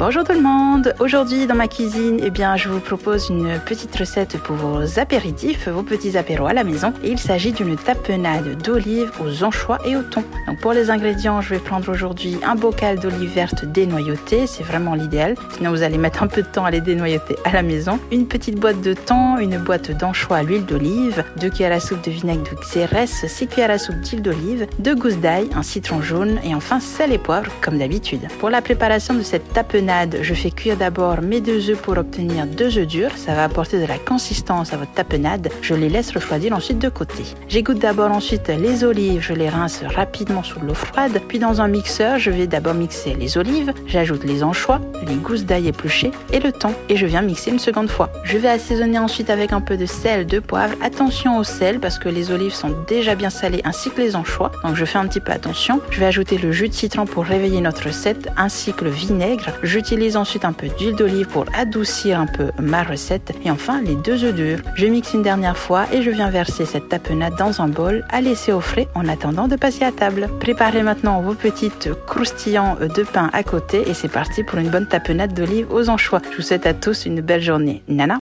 Bonjour tout le monde. Aujourd'hui dans ma cuisine, je vous propose une petite recette pour vos apéritifs, vos petits apéros à la maison. Et il s'agit d'une tapenade d'olives aux anchois et au thon. Donc pour les ingrédients, je vais prendre aujourd'hui un bocal d'olives vertes dénoyautées, c'est vraiment l'idéal. Sinon vous allez mettre un peu de temps à les dénoyauter à la maison. Une petite boîte de thon, une boîte d'anchois à l'huile d'olive, 2 cuillères à soupe de vinaigre de xérès, 6 cuillères à soupe d'huile d'olive, 2 gousses d'ail, un citron jaune et enfin sel et poivre comme d'habitude. Pour la préparation de cette tapenade, je fais cuire d'abord mes 2 œufs pour obtenir 2 œufs durs. Ça va apporter de la consistance à votre tapenade. Je les laisse refroidir ensuite de côté. J'égoutte d'abord ensuite les olives. Je les rince rapidement sous l'eau froide. Puis dans un mixeur, je vais d'abord mixer les olives. J'ajoute les anchois, les gousses d'ail épluchées et le thon. Et je viens mixer une seconde fois. Je vais assaisonner ensuite avec un peu de sel, de poivre. Attention au sel parce que les olives sont déjà bien salées ainsi que les anchois. Donc je fais un petit peu attention. Je vais ajouter le jus de citron pour réveiller notre recette ainsi que le vinaigre. J'utilise ensuite un peu d'huile d'olive pour adoucir un peu ma recette. Et enfin, les 2 œufs durs. Je mixe une dernière fois et je viens verser cette tapenade dans un bol à laisser au frais en attendant de passer à table. Préparez maintenant vos petites croustillants de pain à côté et c'est parti pour une bonne tapenade d'olive aux anchois. Je vous souhaite à tous une belle journée. Nana!